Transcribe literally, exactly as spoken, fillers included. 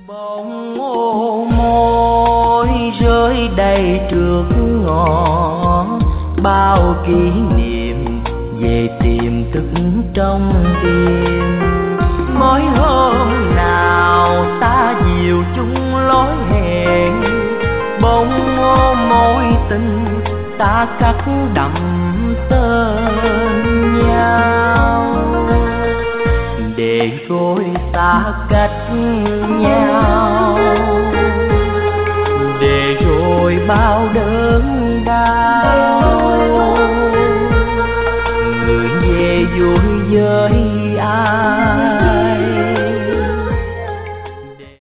Bông ô môi rơi đầy trước ngõ, bao kỷ niệm về tiềm thức trong tim. Mới hôm nào ta dìu chung lối hẹn, bông ô mối tình ta khắc đậm tên nhau. Để rồi xa cách nhau, để rồi bao đớn đau. Người về vui với